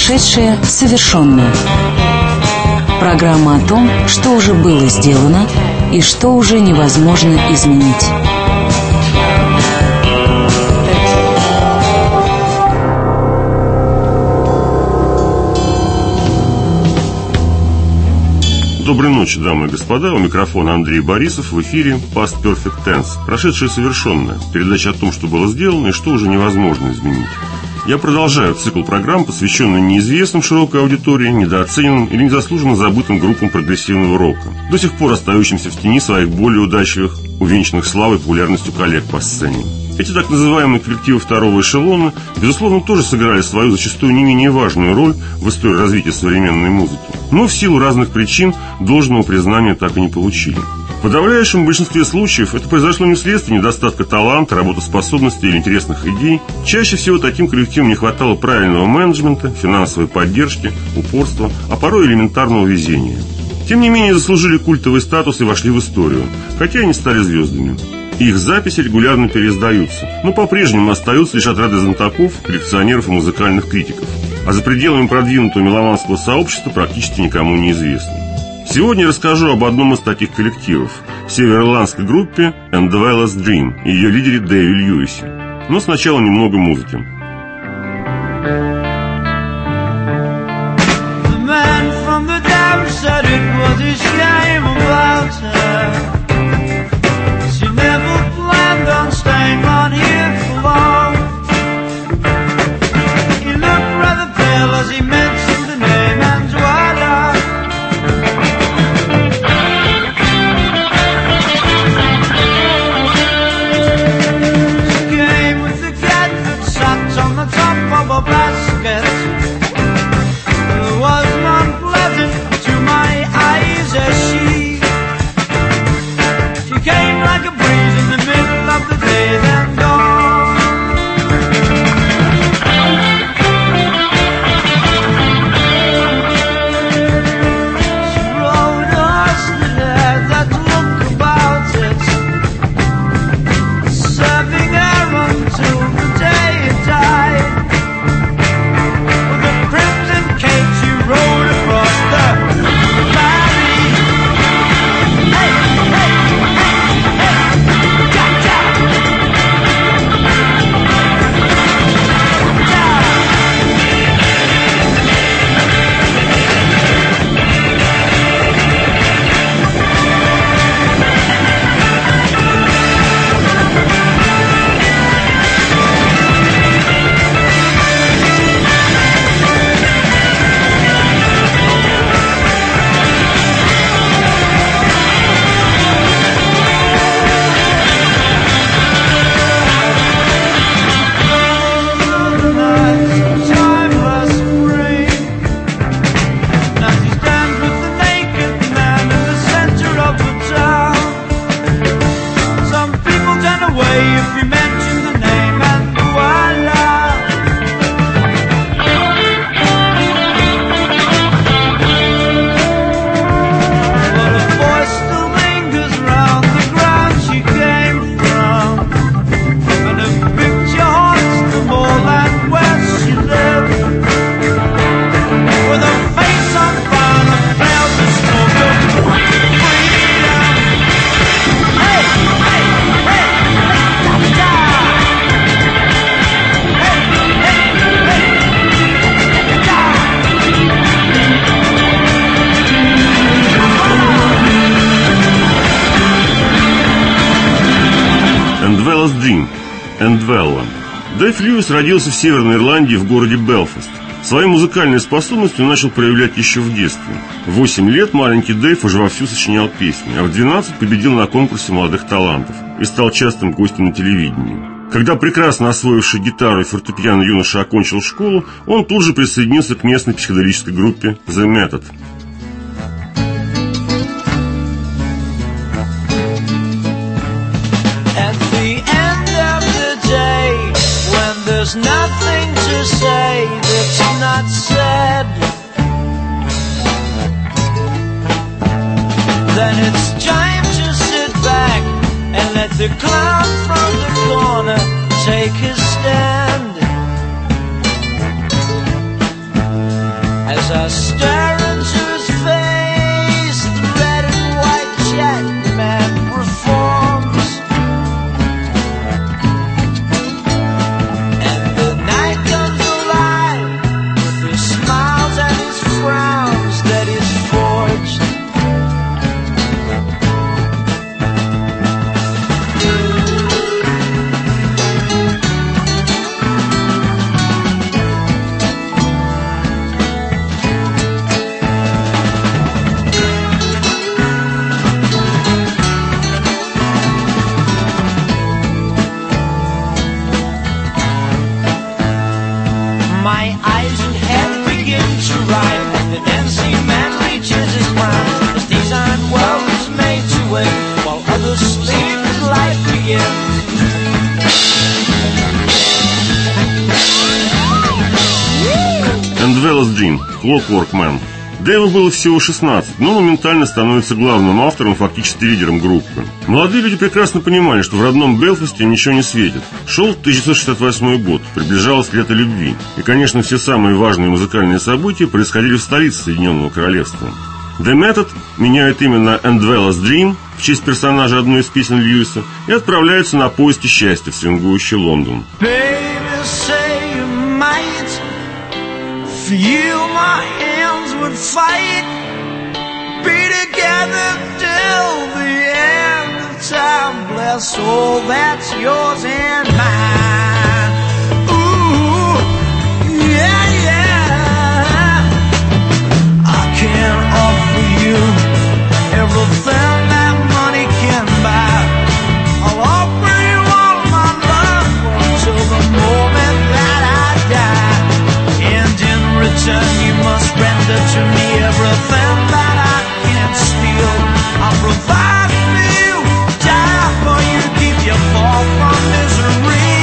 Прошедшее совершенное. Программа о том, что уже было сделано и что уже невозможно изменить. Доброй ночи, дамы и господа. У микрофона Андрей Борисов. В эфире Past Perfect Tense. Прошедшее совершенное. Передача о том, что было сделано и что уже невозможно изменить. Я продолжаю цикл программ, посвященный неизвестным широкой аудитории, недооцененным или незаслуженно забытым группам прогрессивного рока, до сих пор остающимся в тени своих более удачливых, увенчанных славой и популярностью коллег по сцене. Эти так называемые коллективы второго эшелона, безусловно, тоже сыграли свою зачастую не менее важную роль в истории развития современной музыки, но в силу разных причин должного признания так и не получили. В подавляющем большинстве случаев это произошло не вследствие недостатка таланта, работоспособности или интересных идей. Чаще всего таким коллективам не хватало правильного менеджмента, финансовой поддержки, упорства, а порой элементарного везения. Тем не менее, заслужили культовый статус и вошли в историю, хотя и не стали звездами. Их записи регулярно переиздаются, но по-прежнему остаются лишь отряды знатоков, коллекционеров и музыкальных критиков, а за пределами продвинутого меломанского сообщества практически никому не известны. Сегодня я расскажу об одном из таких коллективов – североирландской группе And Dwellers Dream и ее лидере Дэйве Льюисе. Но сначала немного музыки. Дэйв Льюис родился в Северной Ирландии в городе Белфаст. Свои музыкальные способности он начал проявлять еще в детстве. В 8 лет маленький Дэйв уже вовсю сочинял песни, а в 12 победил на конкурсе молодых талантов и стал частым гостем на телевидении. Когда прекрасно освоивший гитару и фортепиано юноша окончил школу, он тут же присоединился к местной психоделической группе The Method. There's nothing to say that's not said. Then it's time to sit back and let the clown from the corner take his stand. stare into his face. The red and white Jackman performs, and the night comes alive with his smiles and his frowns that he's forged. My eyes and head begin to ride as the dancing man reaches his prime. The designed world is made to wait while others sleep as life begins. And Dwella's Dream, Clockwork Man. Дэйву было всего 16, но моментально становится главным автором, фактически лидером группы. Молодые люди прекрасно понимали, что в родном Белфасте ничего не светит. Шел 1968 год, приближалось лето любви. И, конечно, все самые важные музыкальные события происходили в столице Соединенного Королевства. The Method меняет имя на And Dwella's Dream в честь персонажа одной из песен Льюиса и отправляются на поиски счастья в свингующий Лондон. Baby, say you might feel my hands would fight, be together till the end of time. Bless all that's yours and mine. Ooh, yeah, yeah. I can offer you everything that money can buy. I'll offer you all my love until the moment that I die. And in return you must render to me everything that I can't steal. I'll provide for you, die for you, keep you far from misery.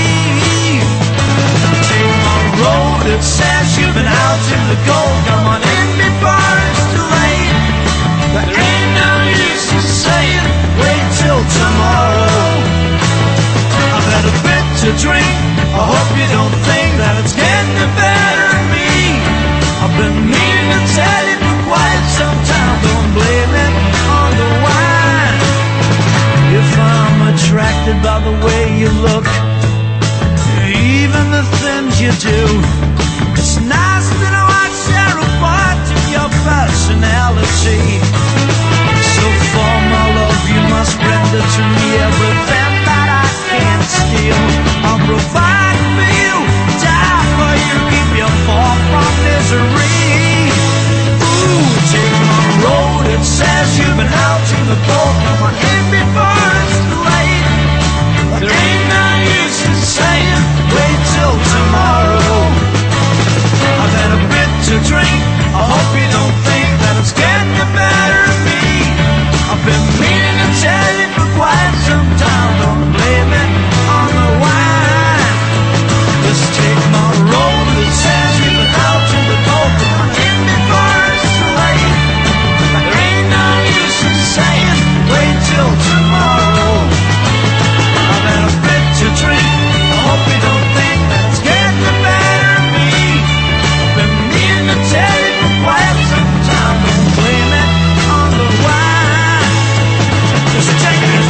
Take my road that says you've been out in the cold. Come on in before it's too late. There ain't no use in saying wait till tomorrow. I've had a bit to drink, I hope you don't think that it's getting better than me. I've been meaning to tell you for quite some time, don't blame it on the wine. If I'm attracted by the way you look, even the things you do, it's nice to know I share a part of your personality. So for my love you must render to me everything that I can't steal. I'll provide for you, die for you, keep you far from misery. Ooh, take my road, it says you've been out in the cold. Come on in before it's too late. There ain't no use in saying wait till tomorrow. I've had a bit to drink, I hope you don't think that it's getting better than me. I've been meaning to tell you for quite some time, don't blame it on the wine. Just take my road that says you've been out in the cold. Come on in before it's too late. There ain't no use in saying wait till tomorrow. I've had a bit to drink, I hope you don't think that it's getting better than me. I've been meaning to tell you for quite some time, don't blame it on the wine. Just take this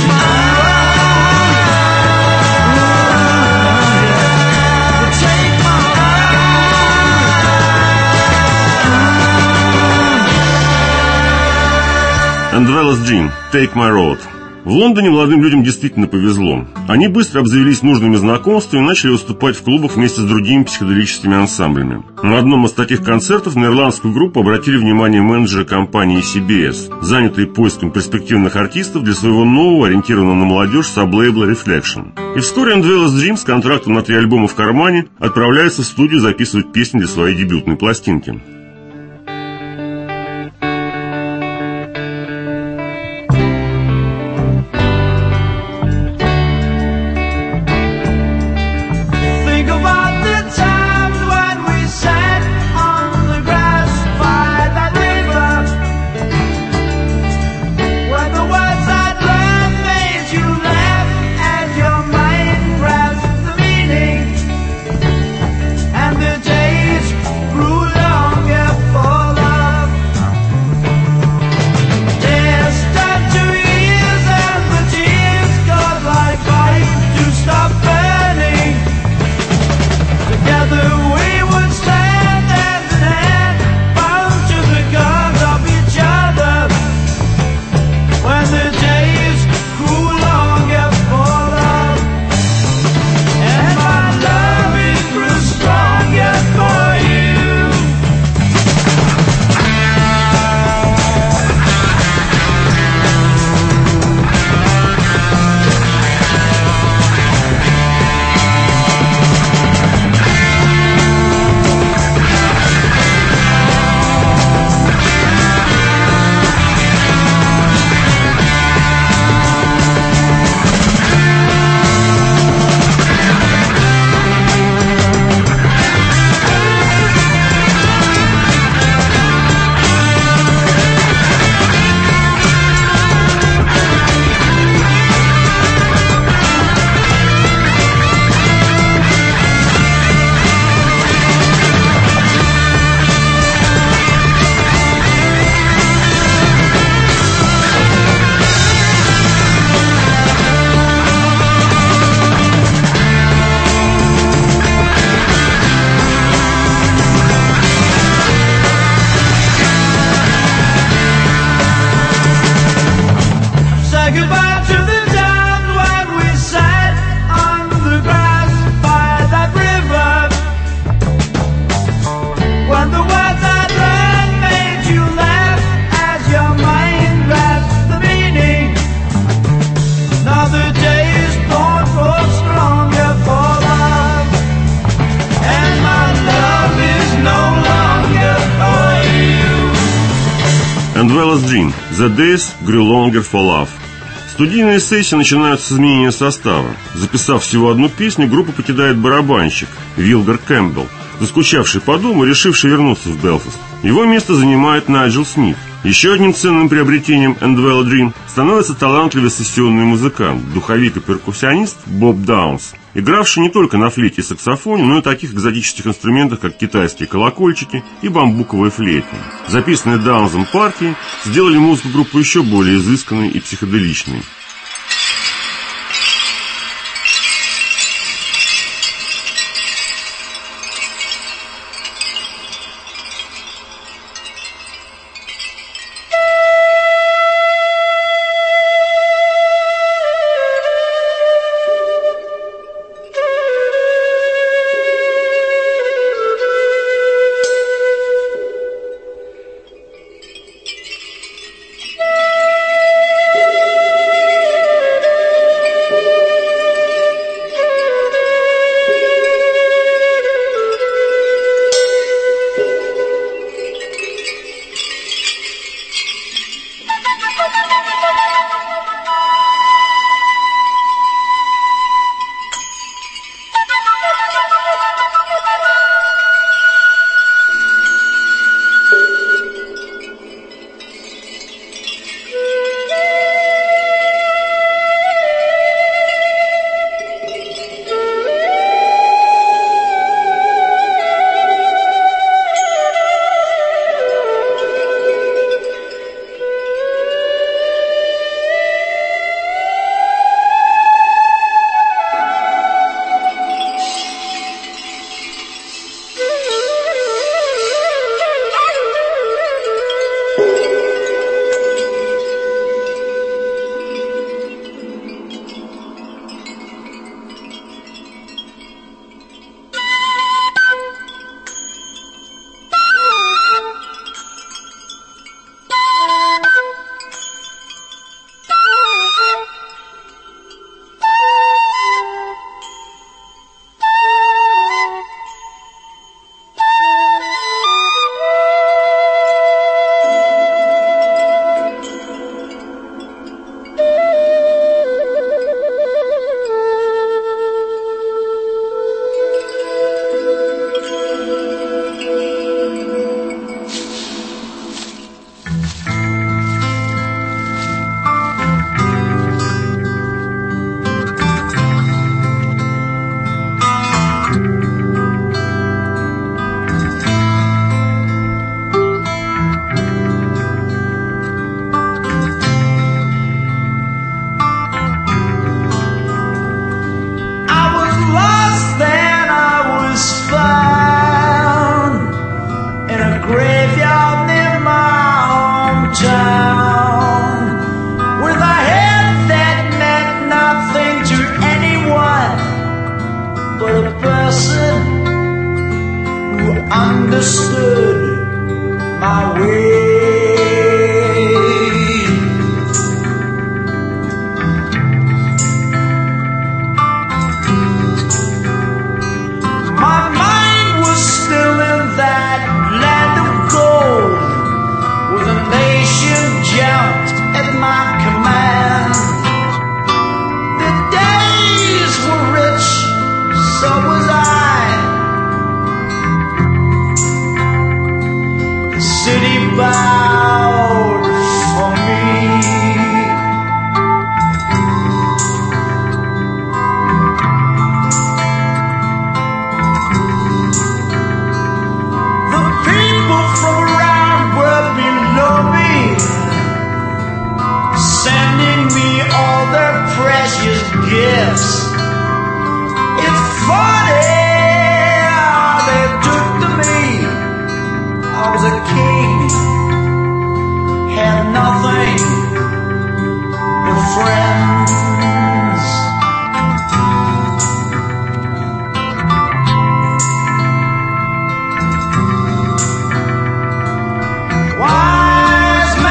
take my And Dwella's Dream, Take My Road. В Лондоне молодым людям действительно повезло. Они быстро обзавелись нужными знакомствами и начали выступать в клубах вместе с другими психоделическими ансамблями. На одном из таких концертов на ирландскую группу обратили внимание менеджеры компании CBS, занятые поиском перспективных артистов для своего нового, ориентированного на молодежь, саб-лейбла Reflection. И вскоре And Dwella's Dream с контрактом на 3 альбома в кармане отправляется в студию записывать песни для своей дебютной пластинки. And the days grew long Endweller's Dream. The Days Grew Longer for Love. Студийные сессии начинаются с изменения состава. Записав всего одну песню, группа покидает барабанщик Вилгар Кэмпбелл, заскучавший по дому и решивший вернуться в Белфаст. Его место занимает Найджел Смит. Еще одним ценным приобретением Endweller's Dream становится талантливый сессионный музыкант, духовик и перкуссионист Боб Даунс, игравший не только на флейте и саксофоне, но и таких экзотических инструментах, как китайские колокольчики и бамбуковые флейты. Записанные Даунсом партии сделали музыку группы еще более изысканной и психоделичной.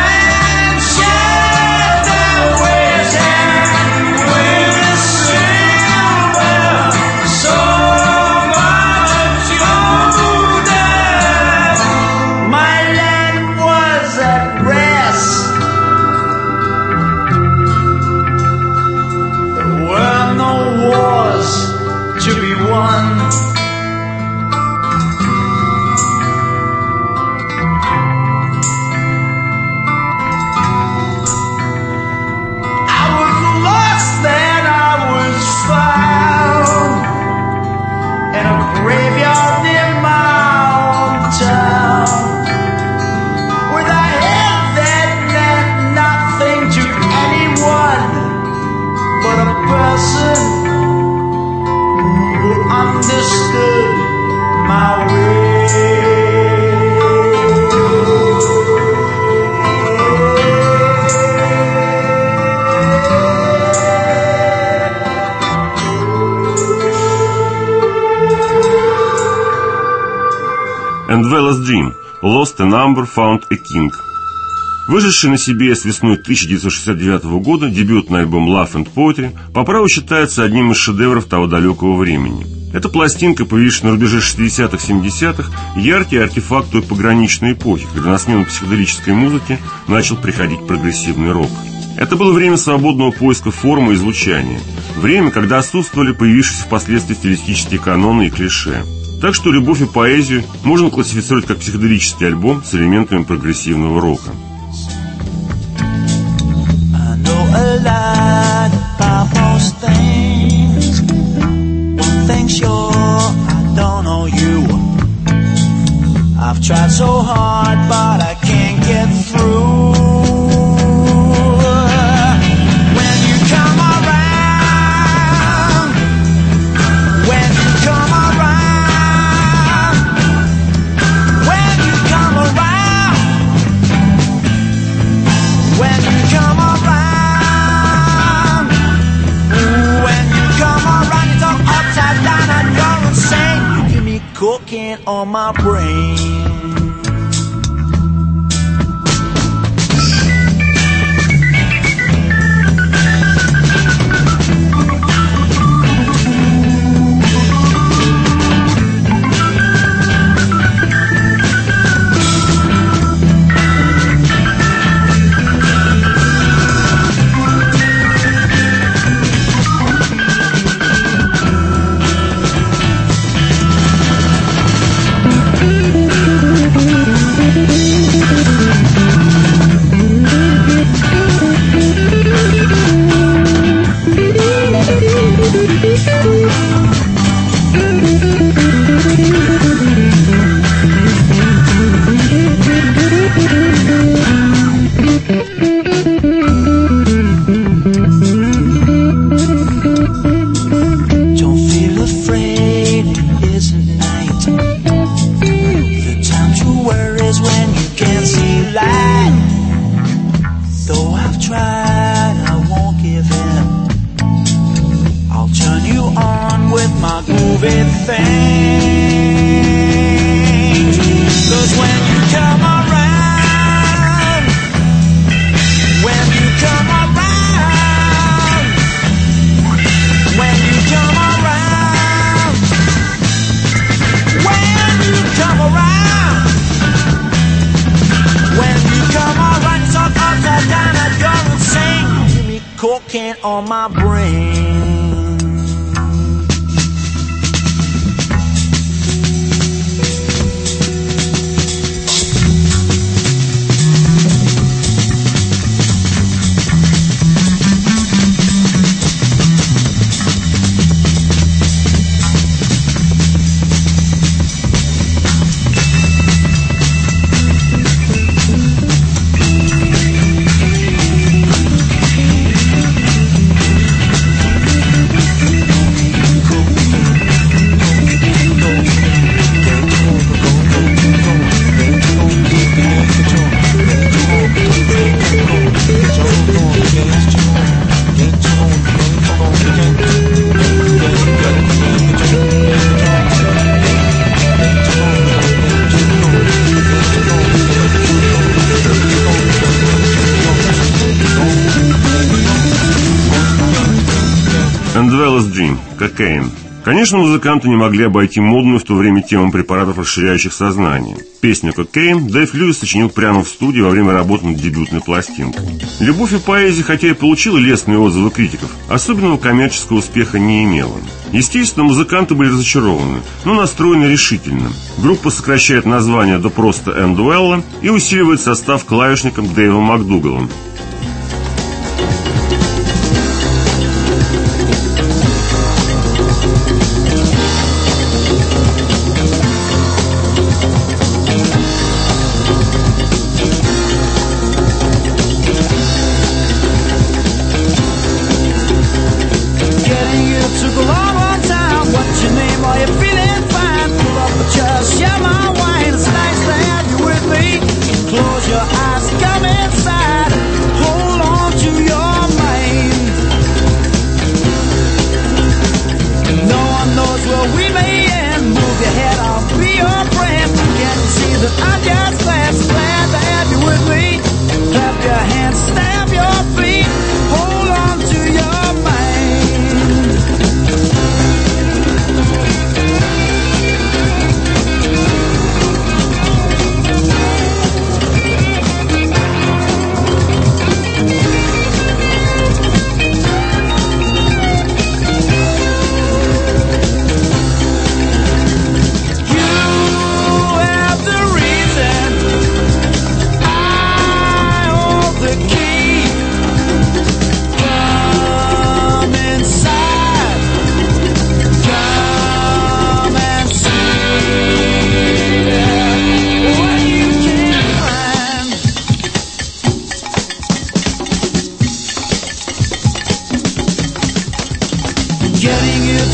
Wise man share their wisdom with the sea. a Number Found a King. Вышедший на CBS весной 1969 года дебютный альбом Love and Poetry по праву считается одним из шедевров того далекого времени. Эта пластинка, появившаяся на рубеже 60-х, 70-х, яркий артефакт той пограничной эпохи, когда на смену психоделической музыке начал приходить прогрессивный рок. Это было время свободного поиска формы и звучания. Время, когда отсутствовали появившиеся впоследствии стилистические каноны и клише. Так что «Любовь и поэзию» можно классифицировать как психоделический альбом с элементами прогрессивного рока. I've tried so hard, but I can't get through. When you come around, when you come around, when you come around, when you come around, when you come around, you talk upside down and you're insane. You give me cocaine on my brain. Cocaine on my brain. Dream, Cocaine. Конечно, музыканты не могли обойти модную в то время тему препаратов, расширяющих сознание. Песню «Cocaine» Дэйв Льюис сочинил прямо в студии во время работы над дебютной пластинкой. «Любовь и поэзия», хотя и получила лестные отзывы критиков, особенного коммерческого успеха не имела. Естественно, музыканты были разочарованы, но настроены решительно. Группа сокращает название до просто «Эндуэлла» и усиливает состав клавишником Дэйвом Макдугаллом. I just glanced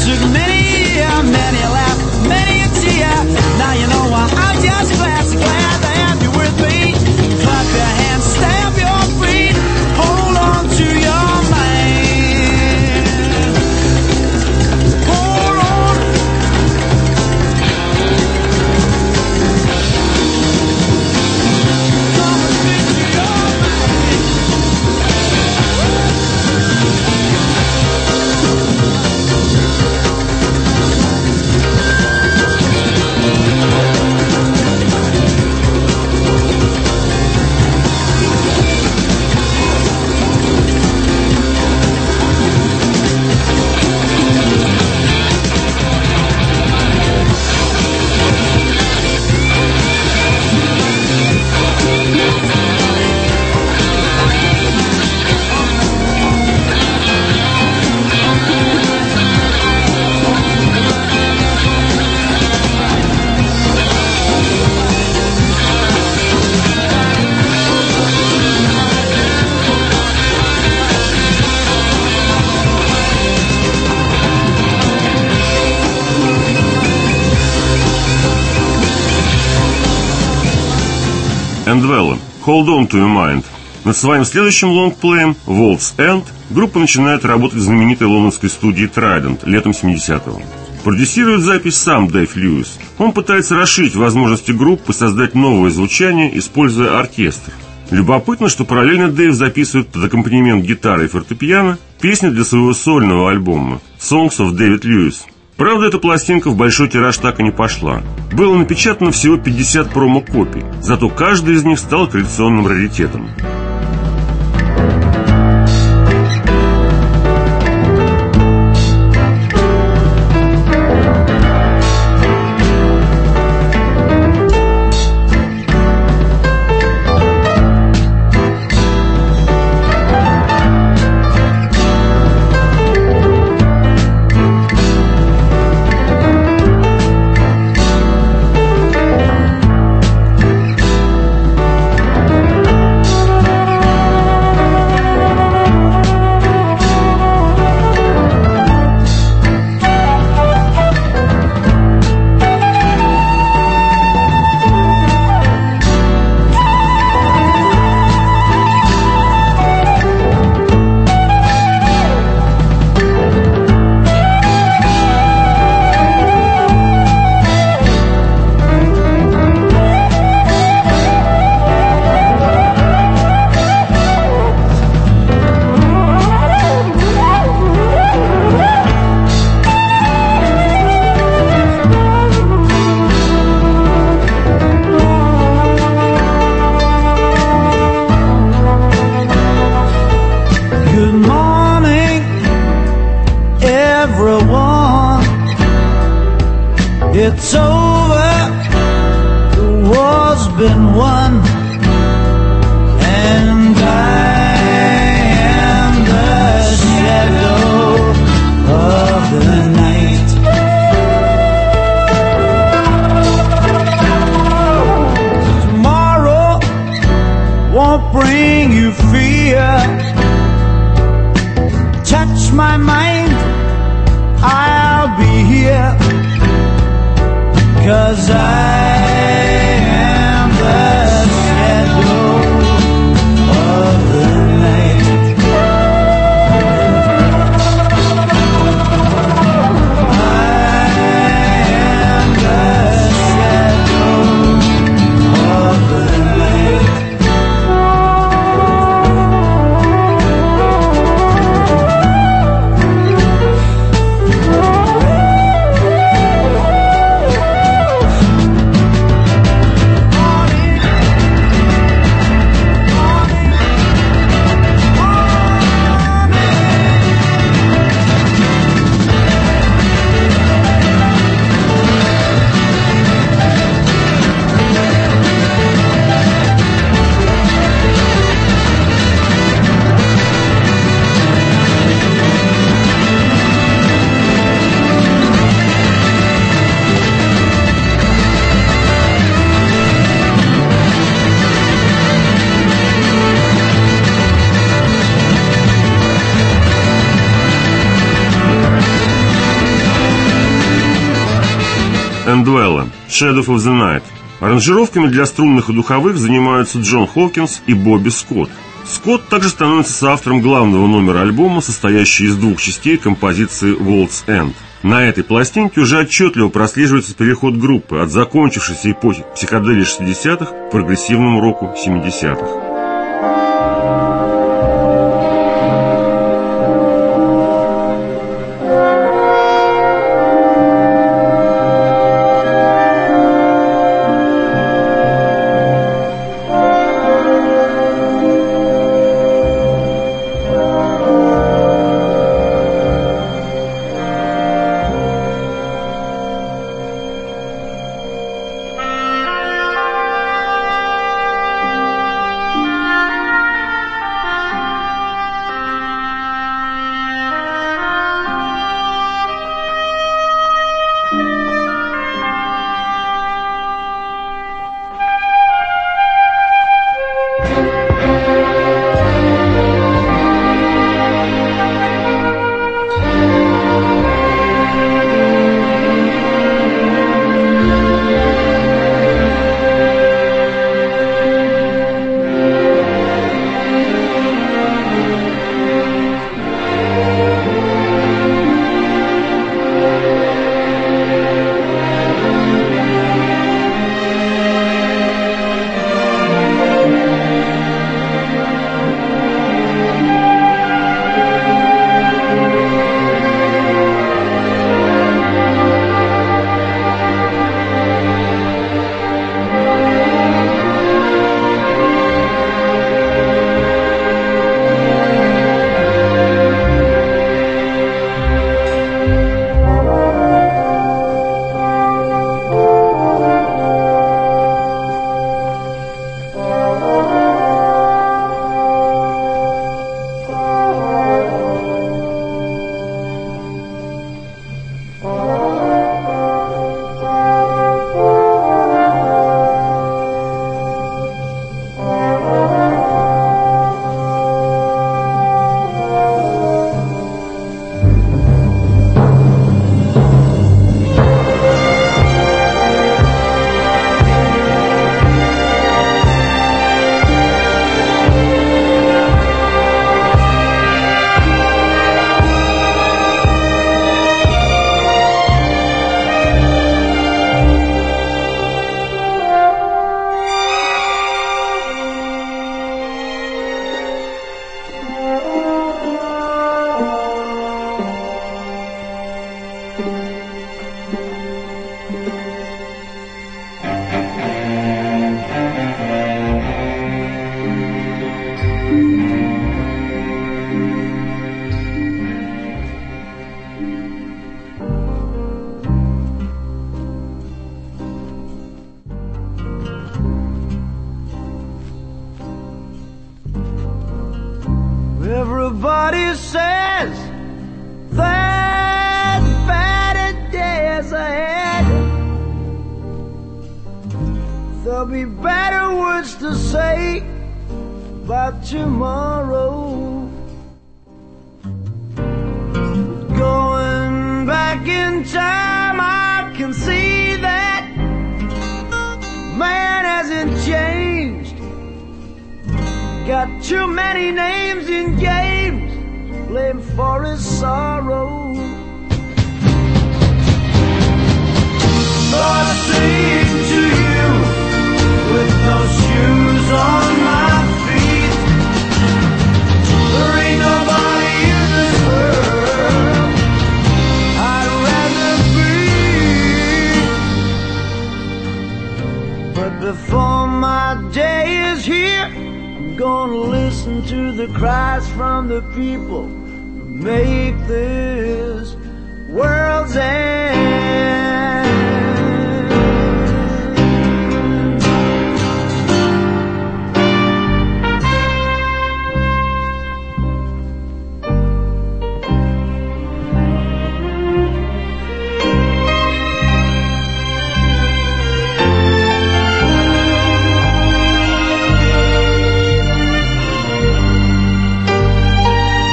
took many a laugh, many a tear. Now you know why I'm just glad, so glad to have you with me. Clap your hands, stamp your feet, hold on to your man. Hold on. Come and speak to your man. Эндвелла, Hold On To Your Mind. Над своим следующим лонгплеем World's End группа начинает работать в знаменитой лондонской студии Trident летом 70-го. Продюсирует запись сам Дэйв Льюис. Он пытается расширить возможности группы, создать новое звучание, используя оркестр. Любопытно, что параллельно Дэйв записывает под аккомпанемент гитары и фортепиано песни для своего сольного альбома Songs of David Lewis. Правда, эта пластинка в большой тираж так и не пошла. Было напечатано всего 50 промо-копий, зато каждая из них стала коллекционным раритетом. It's over, the war's been won, and I am the shadow of the night. Tomorrow won't bring you fear. Touch my mind, I'll be here. 'Cause I am the shadow of the night. I am the shadow of the night. Shadow of the Night. Аранжировками для струнных и духовых занимаются Джон Хокинс и Бобби Скотт. Скотт также становится соавтором главного номера альбома, состоящего из двух частей композиции «World's End». На этой пластинке уже отчетливо прослеживается переход группы от закончившейся эпохи психоделии 60-х к прогрессивному року 70-х. Everybody says that better days ahead. There'll be better words to say about tomorrow. Going back in time, I can see that man hasn't changed. Got too many names in games, blamed for his sorrow. So I sing to you with no shoes on my feet. There ain't nobody in this world I'd rather be. But before my day is here, I'm gonna listen to the cries from the people who make this world's end.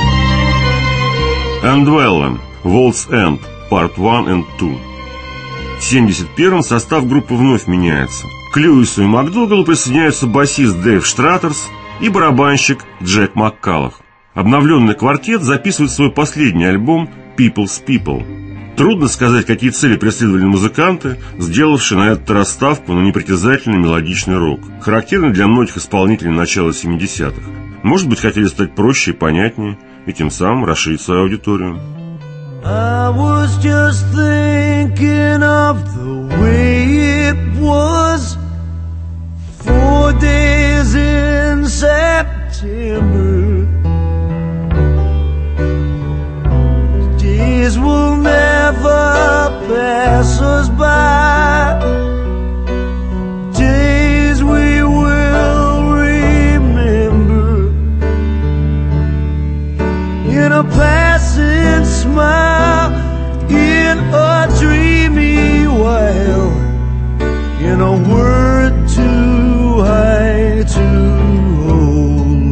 Andvella, World's End, Part 1 and 2. В 1971-м состав группы вновь меняется. К Льюису и МакДугалу присоединяются басист Дэйв Штратерс и барабанщик Джек Маккаллах. Обновленный квартет записывает свой последний альбом «People's People». Трудно сказать, какие цели преследовали музыканты, сделавшие на этот раз ставку на непритязательный мелодичный рок, характерный для многих исполнителей начала 70-х. Может быть, хотели стать проще и понятнее, и тем самым расширить свою аудиторию. I was just thinking of the way it was 4 days in September. Days will never pass us by. Days we will remember. In a passing smile, in a dreamy while, in a word too high to hold.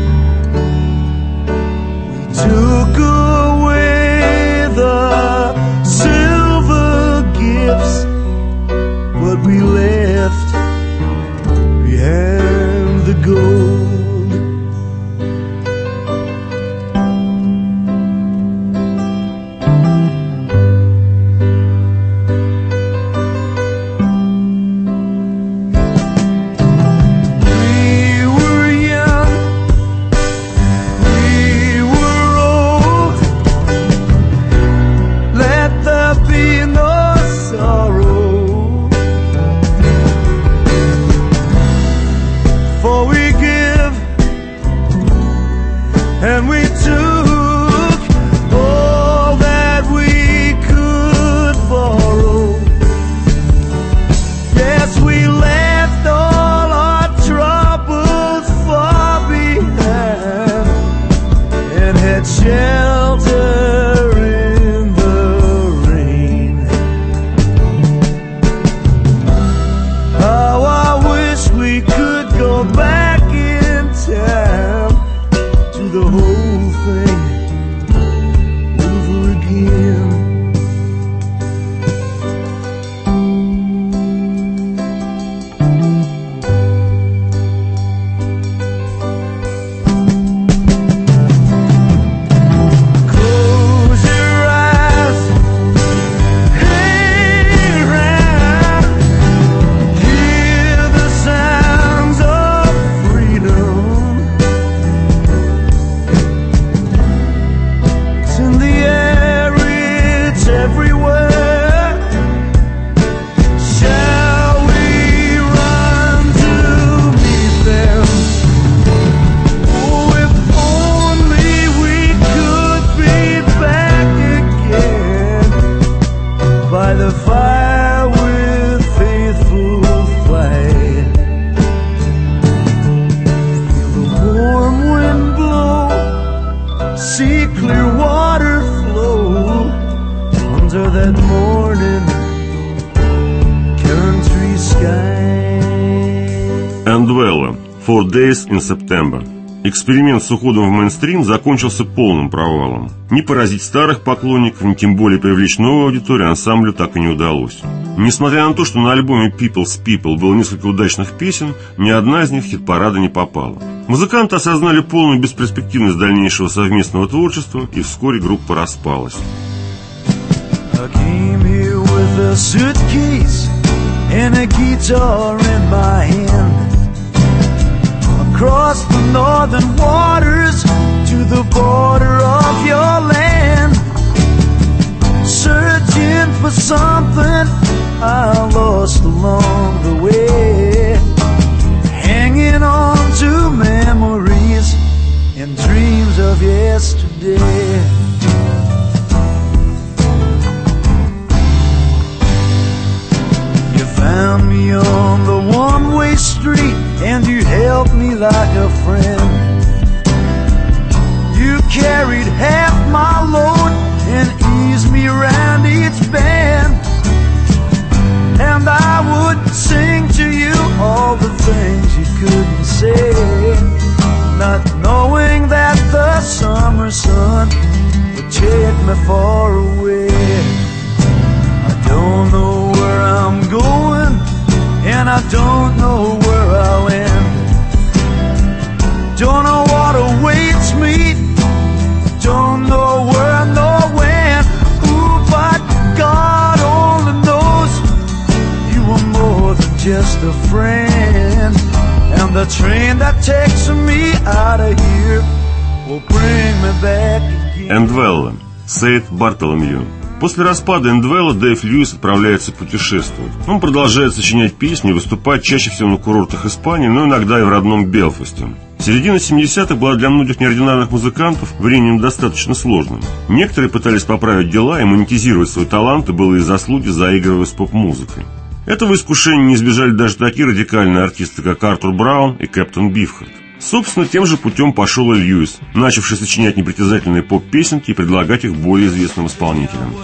We took away the silver gifts, but we left behind the gold. Endwella, 4 Days in September. Эксперимент с уходом в мейнстрим закончился полным провалом. Ни поразить старых поклонников, ни тем более привлечь новую аудиторию ансамблю так и не удалось. Несмотря на то, что на альбоме People's People было несколько удачных песен, ни одна из них в хит-парады не попала. Музыканты осознали полную бесперспективность дальнейшего совместного творчества, и вскоре группа распалась. Across the northern waters to the border of your land, searching for something I lost along the way, hanging on to memories and dreams of yesterday. You found me on the one-way street and you helped me like a friend. You carried half my load and eased me around each bend. And I would sing to you all the things you couldn't say, not knowing that the summer sun just a friend, and the train that takes me out of here will bring me back again. Эндвелла, Сейд Бартоломью. После распада Эндвелла Дэйв Льюис отправляется путешествовать. Он продолжает сочинять песни и выступать чаще всего на курортах Испании, но иногда и в родном Белфасте. Середина 70-х была для многих неординарных музыкантов временем достаточно сложным. Некоторые пытались поправить дела и монетизировать свои таланты, былые заслуги, заигрывая с поп-музыкой. Этого искушения не избежали даже такие радикальные артисты, как Артур Браун и Кэптон Бифхард. Собственно, тем же путем пошел и Льюис, начавший сочинять непритязательные поп-песенки и предлагать их более известным исполнителям.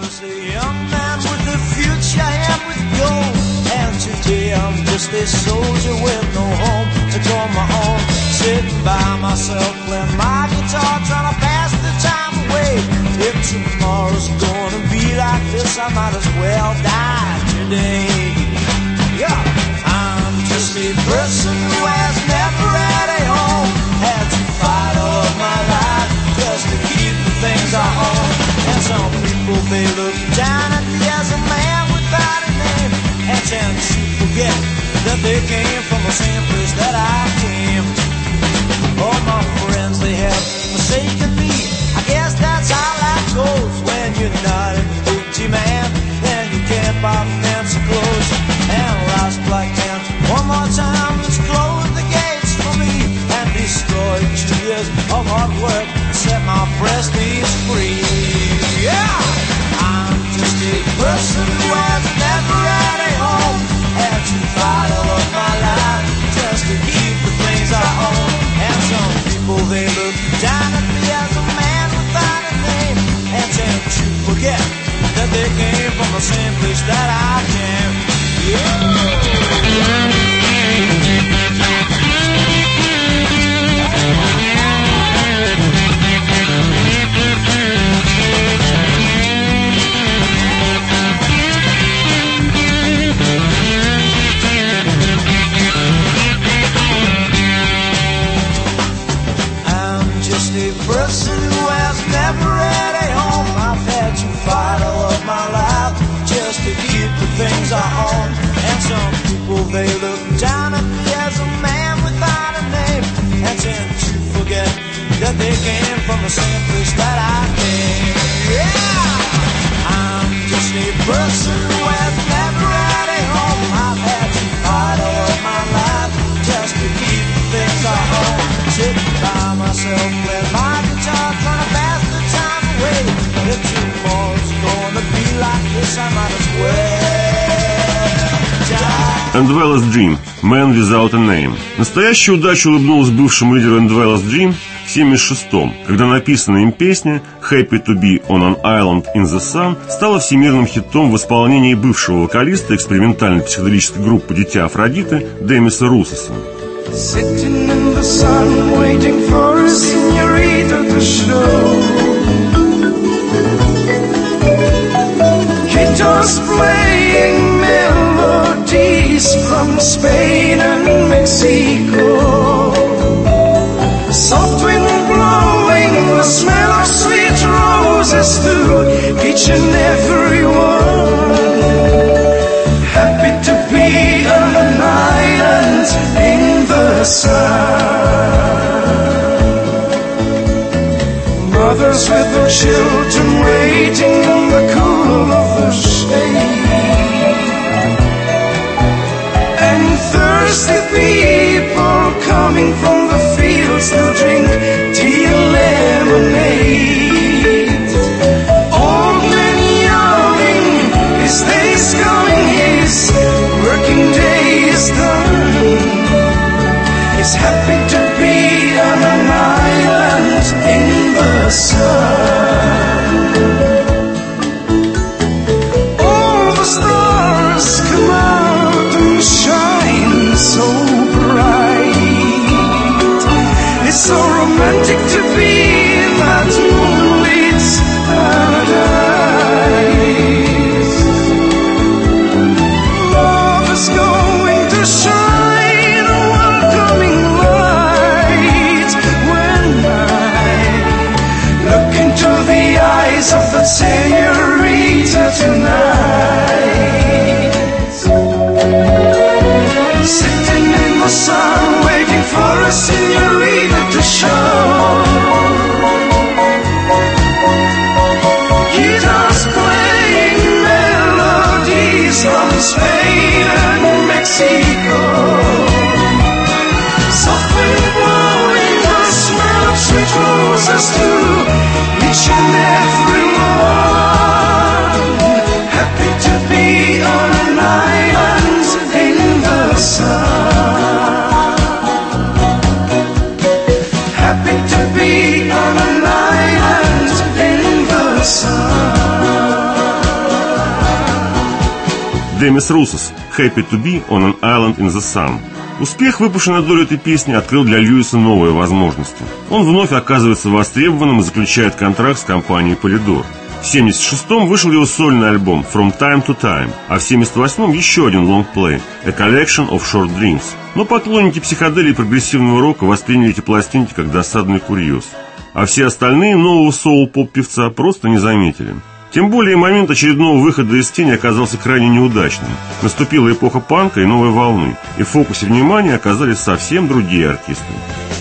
Things I own, and some people they look down at me as a man without a name, and tend to forget that they came from the same place that I came. All my friends they have forsaken me. I guess that's how life goes when you're not a Gucci man, then you can't buy fancy clothes. And last flight tent, one more time, let's close the gates for me and destroy 2 years of hard work. Set my prestige free. Yeah, I'm just a person who has never had a home, had to fight all of my life just to keep the things I own. And some people they look down at me as a man without a name, and tend to forget that they came from the same place that I came. Yeah. Person who has never had a home, I've had to fight all of my life just to keep the things I own. And some people they look down at me as a man without a name, and tend to forget that they came from the same place that I came. Yeah, I'm just a person who has never had a home. I've had to fight all of my life just to keep the things I own. Sitting by myself, playing my guitar, trying to pass the time away. If tomorrow's gonna be like this, I might as well die. Эндвелла's Dream, Man Without a Name. Настоящая удача улыбнулась бывшему лидеру Эндвелла's Dream в 1976-м, когда написанная им песня «Happy to be on an island in the sun» стала всемирным хитом в исполнении бывшего вокалиста экспериментальной психоделической группы «Дитя Афродиты» Демиса Русоса. Sitting in the sun, waiting for a señorita to show. Guitars playing melodies from Spain and Mexico. Soft wind blowing, the smell of sweet roses to each and every one. Happy to be on an island in the sun. Mothers with their children waiting in the cool of the shade, and thirsty people coming from the fields to drink tea and lemonade. Old man yawning, his day's coming, his working day is done. He's happy to be on an island in the sun. All the stars come out and shine so bright. It's so romantic to be in that moonlit paradise. Love is going to shine a welcoming light when I look into the eyes of the señorita tonight. Spain and Mexico. Softly blowing the smell of sweet roses to each and every one. Happy to be on an island in the sun. Happy to be on an island in the sun. Демис Руссос «Happy to be on an island in the sun». Успех, выпущенный долю этой песни, открыл для Льюиса новые возможности. Он вновь оказывается востребованным и заключает контракт с компанией Polydor. В 1976-м вышел его сольный альбом «From Time to Time», а в 1978-м еще один лонгплей «A Collection of Short Dreams». Но поклонники психоделии и прогрессивного рока восприняли эти пластинки как досадный курьез. А все остальные нового соул-поп-певца просто не заметили. Тем более момент очередного выхода из тени оказался крайне неудачным. Наступила эпоха панка и новой волны, и в фокусе внимания оказались совсем другие артисты.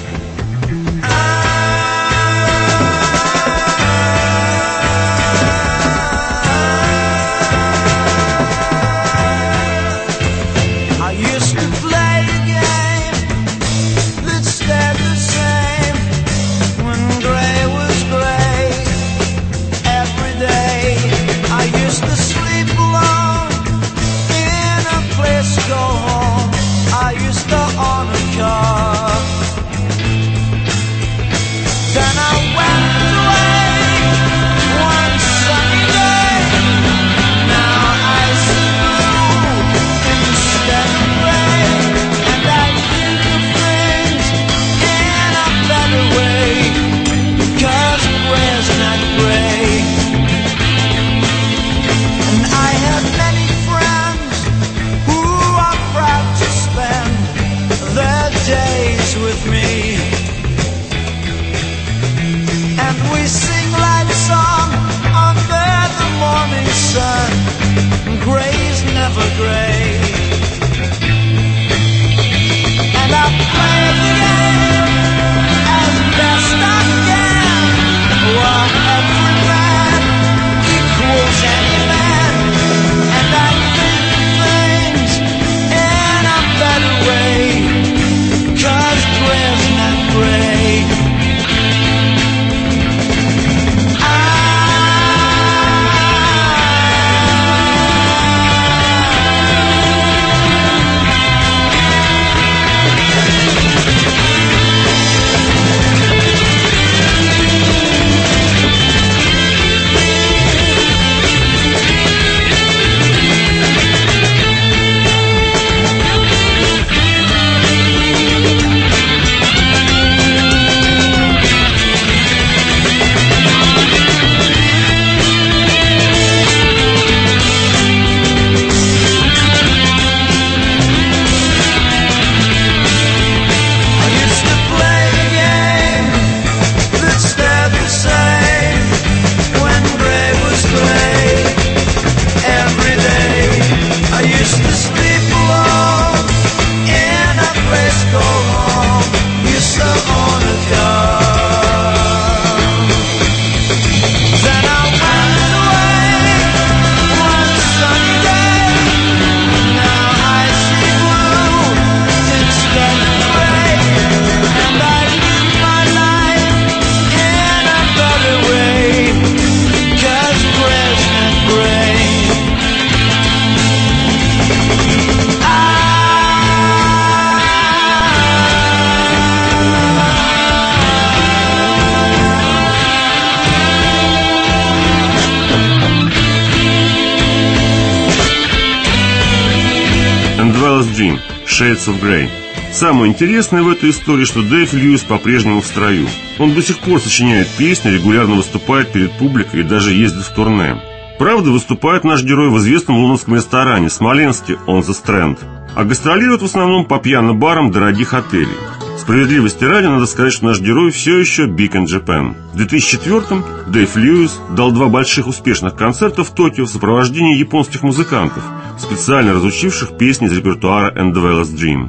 Shades of Grey. Самое интересное в этой истории, что Дэйв Льюис по-прежнему в строю. Он до сих пор сочиняет песни, регулярно выступает перед публикой и даже ездит в турне. Правда, выступает наш герой в известном лондонском ресторане Смоленске On the Strand, а гастролирует в основном по пьяным барам дорогих отелей. Справедливости ради, надо сказать, что наш герой все еще Big in Japan. В 2004-м Дэйв Льюис дал 2 больших успешных концерта в Токио в сопровождении японских музыкантов, специально разучивших песни из репертуара And Dweller's Dream.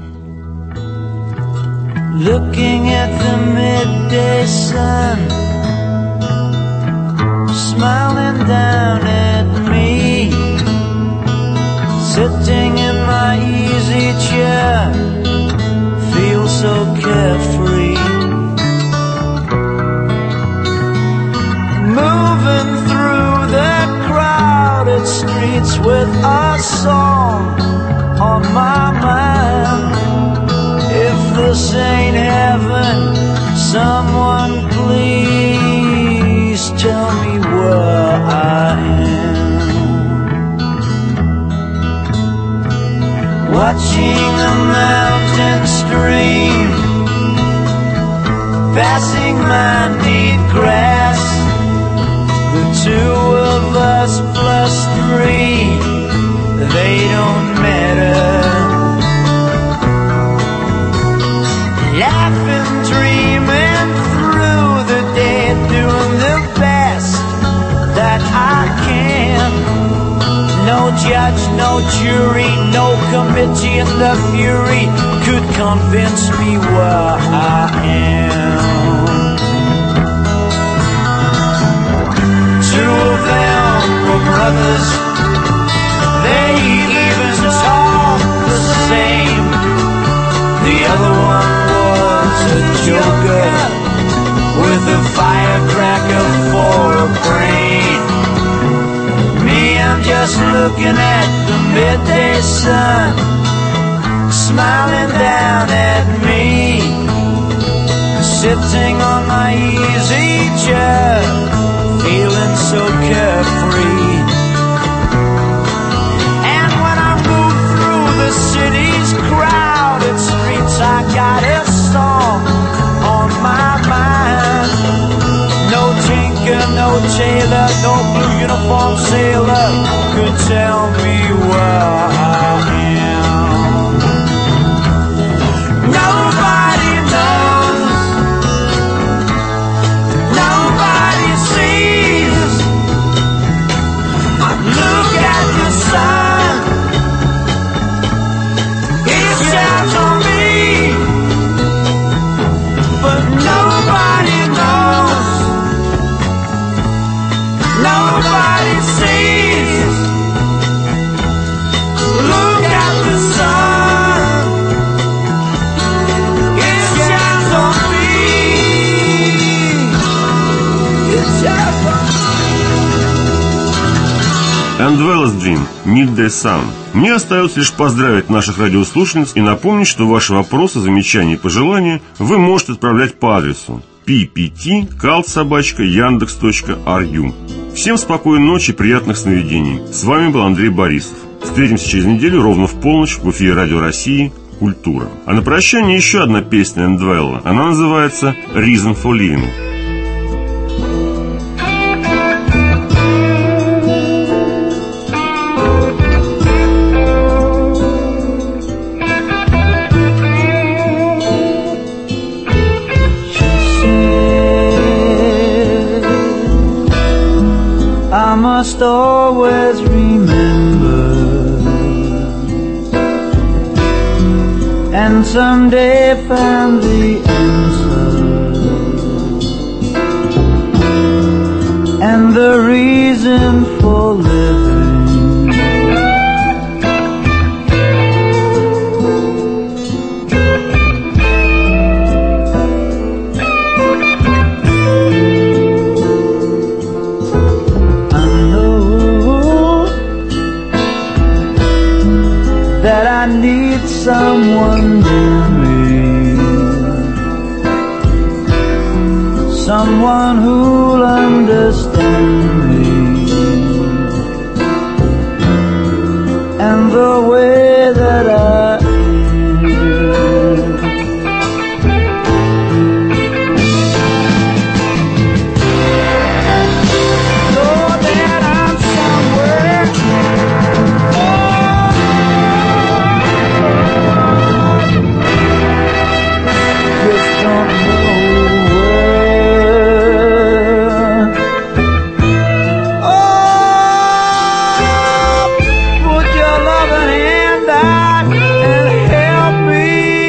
Looking at the midday sun, smiling down at me, sitting dance with a song on my mind. If this ain't heaven, someone please tell me where I am. Watching a mountain stream, passing my neat grass. The two of us plus three, they don't matter. Laughing, dreaming through the day, doing the best that I can. No judge, no jury, no committee in the fury could convince me where I am. Two of them were brothers, they even talk the same. The other one was a joker with a firecracker for a brain. Me, I'm just looking at the midday sun, smiling down at me, sitting on my easy chair, feeling so carefree. And when I move through the city's crowded streets, I got a song on my mind. No tinker, no tailor, no blue uniform sailor could tell me where I am. Nobody knows, nobody sees. Look at the sun, it shines on me, but nobody knows, nobody sees. Look at the sun, it shines on me, it shines on me. And Dweller's Dream, Midday Sun. Мне остается лишь поздравить наших радиослушательниц и напомнить, что ваши вопросы, замечания и пожелания вы можете отправлять по адресу ppt@yandex.ru. Всем спокойной ночи и приятных сновидений. С вами был Андрей Борисов. Встретимся через неделю ровно в полночь в эфире Радио России «Культура». А на прощание еще одна песня Эндвелла. Она называется «Reason for Living». I must always remember, and someday find the answer, and the reason for living. That I need someone near me, someone who'll understand me, and the way that I am. Know that I'm somewhere, just don't know where. Oh, put your loving hand out and help me.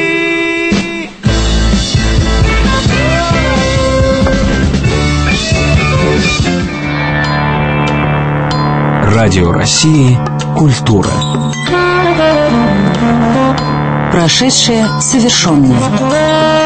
Радио России «Культура». Прошедшее совершенно.